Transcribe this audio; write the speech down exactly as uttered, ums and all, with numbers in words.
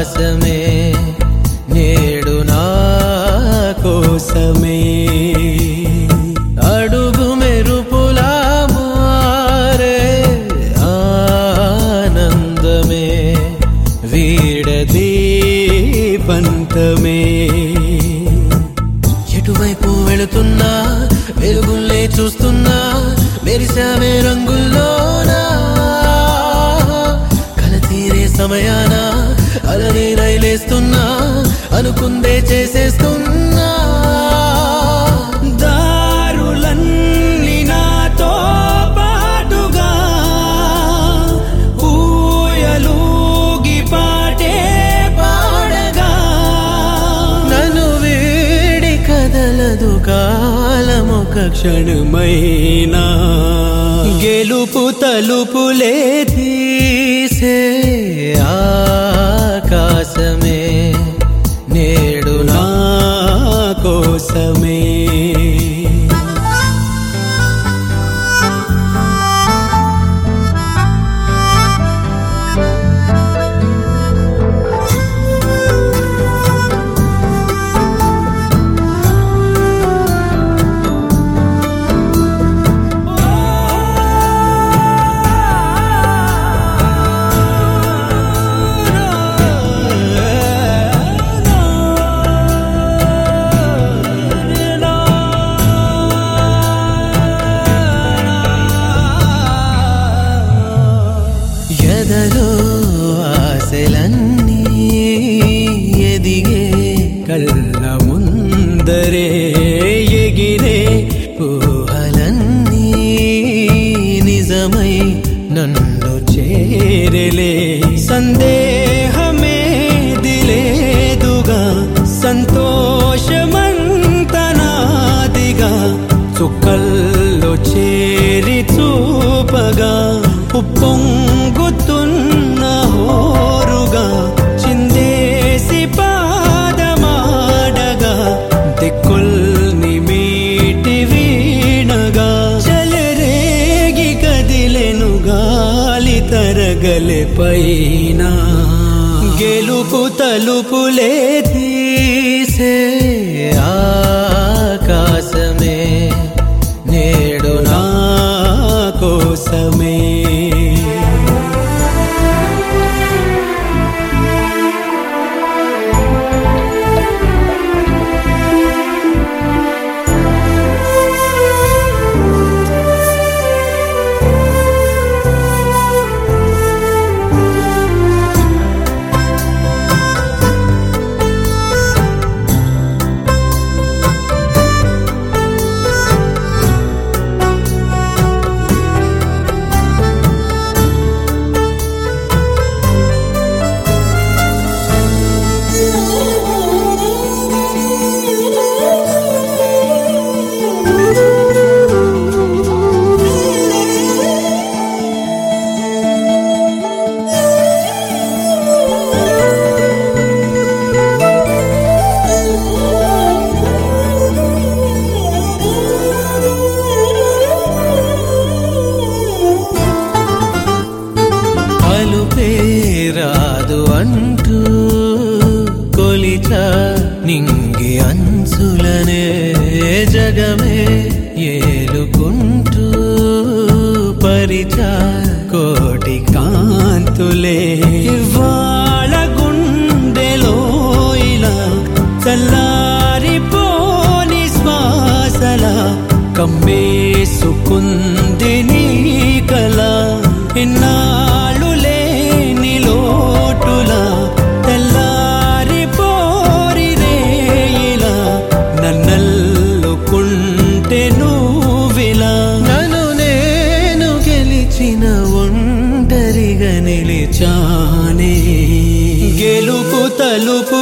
ఆకాశమే నేడు నా కోసమే అడుగు మెరుపులా మారే ఆనందమే వీడది పంతమే ఎటువైపు వెళుతున్నా వెలుగుల్లే చూస్తున్నా మెరిసావే రంగుల్లోనా కల తీరే సమయాన అలనే రైలేస్తున్నా అనుకుందే చేసేస్తున్నా దారులన్నీ నాతో పాటుగా ఊయలూగి పాటే పాడగా నన్ను వీడి కదలదు కాలమొక క్షణమైనా గెలుపు తలుపులే తీసే ఆకాశమే నేడు నా కోసమే ఎదలో ఆశలన్నీ ఎదిగే కళ్ళ ముందరే ఎగిరే ఊహలన్నీ నిజమై నన్ను చేరలే సందేహమే దిలేదుగా సంతోషమంత నాదిగా చుక్కల్లో చేరి చూపగా ఉప్పొంగుతున్న హోరుగా చిందేసి పాదమాడగా దిక్కుల్ని మీటి వీణగా చలరేగి కదిలెను గాలి తరగలే పైన గెలుపు తలుపులే తీసే ఆకాశమే నేడు నా కోసమే రాదు అంటూ కొలిచా నింగి అంచులనే జగమే ఏలుకుంటూ పరిచా కోటి కాంతులే ఇవాళ గుండెలో ఇలా చల్లారిపోని శ్వాసల కమ్మేసుకుంది నీ కల ఇన్నాళ్ళు లేని లోటులా తెల్లారి పోరి రేయిలా నన్నల్లుకుంటే నువ్విలా నన్ను నేను గెలిచిన ఒంటరిగా నిలిచానే గెలుపు తలుపు